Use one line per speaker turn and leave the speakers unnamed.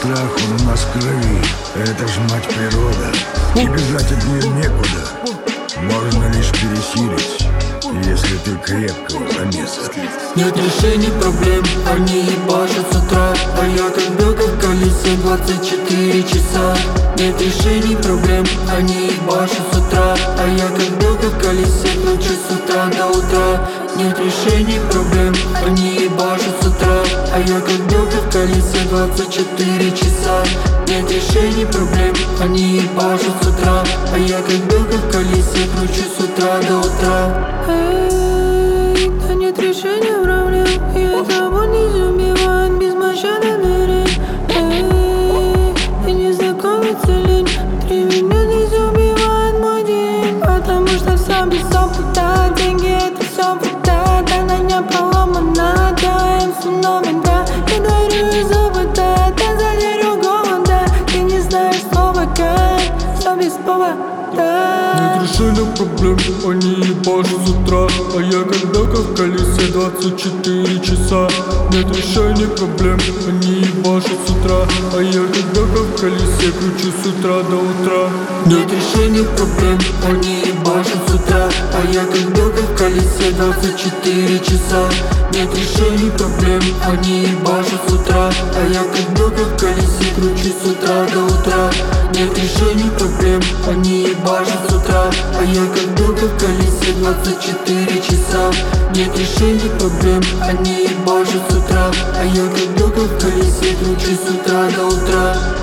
страх, он у нас в крови. Это ж мать природа, и бежать от нее некуда. Можно лишь пересилить, если ты крепкого замеса.
Нет решений проблем, они ебашат с утра. А я как белка в колесе 24 часа. Нет решений проблем, они ебашат с утра. А я как белка в колесе кручу с утра до утра. Нет решений проблем, они ебашат с утра. А я как белка в колесе 24 часа. Нет решений проблем, они ебашат с утра. А я как белка в колесе кручу с утра до утра.
Да нет решения проблем, я того не забиваю без мощады дверей. И незнакомец лень, 3 минуты забивает мой день. Потому что все без опыта, деньги это все вода. Да на меня поломана, делаем снова, да. Я дарю из опыта, ты задерю голода. Ты не знаешь слова, как, все без повода.
Нет решения проблем, они ебашат с утра. А я как белка в колесе 24 часа. Нет решения проблем, они ебашат с утра. А я как белка в колесе кручу с утра до утра. Нет решения проблем, они ебашат с утра. А я как белка в колесе 24 часа. Нет решений проблем, они ебашат с утра. А я как белка в колесе кручу с утра до утра. Нет решений проблем, они ебашат с утра. А я как белка в колесе 24 часа. Нет решений проблем, они ебашат с утра. А я как белка в колесе кручу с утра до утра.